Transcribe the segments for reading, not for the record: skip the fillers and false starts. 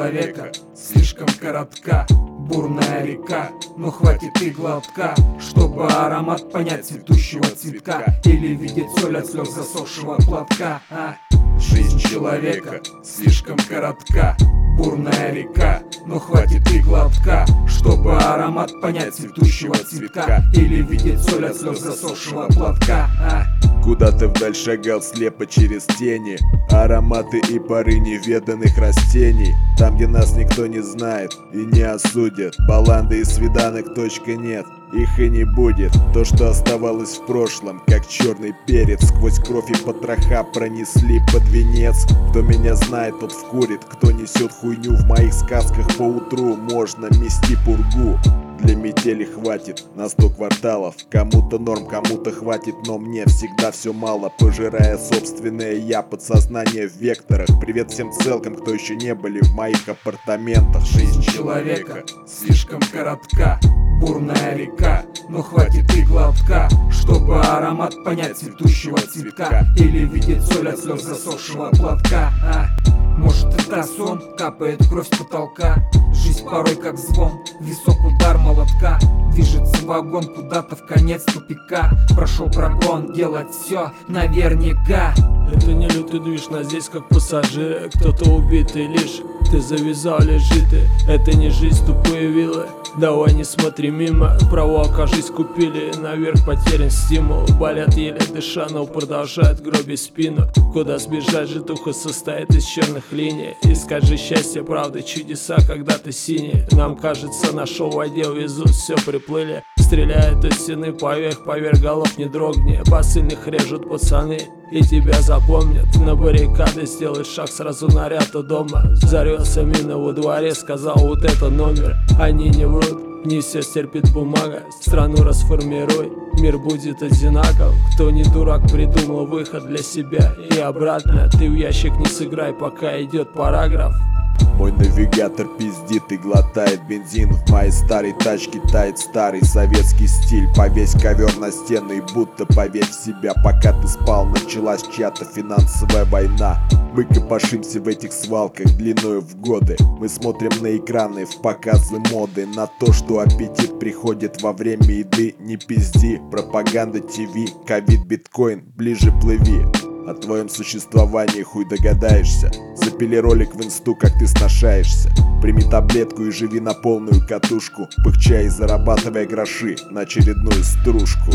человека слишком коротка, бурная река, но хватит и глотка, чтобы аромат понять цветущего цветка или видеть соль от слез засохшего платка. Жизнь человека слишком коротка, бурная река, но хватит и глотка, чтобы аромат понять цветущего цветка или видеть соль от слез засохшего платка. Куда-то вдаль шагал слепо через тени, ароматы и пары неведанных растений. Там, где нас никто не знает и не осудит, баланды и свиданок точка нет, их и не будет. То, что оставалось в прошлом, как черный перец, сквозь кровь и потроха пронесли под венец. Кто меня знает, тот вкурит, кто несет хуйню в моих сказках по утру, можно мести пургу. Для метели хватит на 100 кварталов, кому-то норм, кому-то хватит, но мне всегда все мало, пожирая собственное я, подсознание в векторах. Привет всем целкам, кто еще не были в моих апартаментах. Жизнь человека слишком коротка, бурная река, но хватит и глотка, чтобы аромат понять цветущего цветка или видеть соль от слез засохшего платка. Может, это сон, капает кровь с потолка. Жизнь порой как звон, висок удар молотка. Движется вагон куда-то в конец тупика. Прошел прогон, делать все наверняка. Это не лютый движ, но здесь как пассажиры. Кто-то убитый лишь, ты завязал, лежит ты. Это не жизнь, тупые вилы. Давай не смотри мимо, право окажись купили. Наверх потерян стимул, болят еле дыша, но продолжает гробить спину. Куда сбежать, житуха состоит из черных линий. Искать же счастье, правда, чудеса, когда ты синий. Нам кажется, нашел в воде везут, все приплыли. Стреляют из стены поверх голов не дрогни. Посыльных режут пацаны и тебя запомнят. На баррикады сделай шаг, сразу наряд у дома. Зарется мина во дворе, сказал вот это номер. Они не врут, не все стерпит бумага. Страну расформируй, мир будет одинаков. Кто не дурак, придумал выход для себя и обратно. Ты в ящик не сыграй, пока идет параграф. Мой навигатор пиздит и глотает бензин. В моей старой тачке тает старый советский стиль. Повесь ковер на стены и будто поверь в себя. Пока ты спал, началась чья-то финансовая война. Мы копошимся в этих свалках длиною в годы. Мы смотрим на экраны, в показы моды, на то, что аппетит приходит во время еды. Не пизди, пропаганда ТВ, ковид, биткоин, ближе плыви. О твоем существовании хуй догадаешься. Запили ролик в инсту, как ты сношаешься. Прими таблетку и живи на полную катушку, пыхча и зарабатывая гроши на очередную стружку.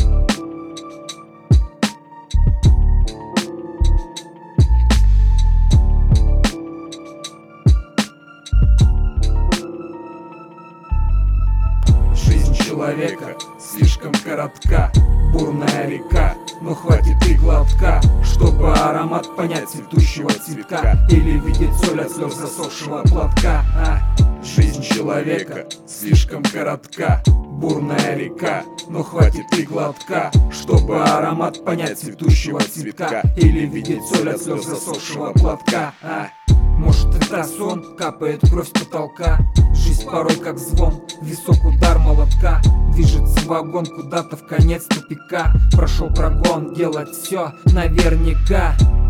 Жизнь человека слишком коротка, бурная река, но хватит и глотка, чтобы аромат понять цветущего цветка или видеть соль от слез засохшего платка. Жизнь человека слишком коротка, бурная река, но хватит и глотка, чтобы аромат понять цветущего цветка или видеть соль от слез засохшего платка. Может, это сон, капает кровь с потолка. Жизнь порой как звон, висок удар молотка. Движется вагон куда-то в конец тупика. Прошел прогон, делать все наверняка.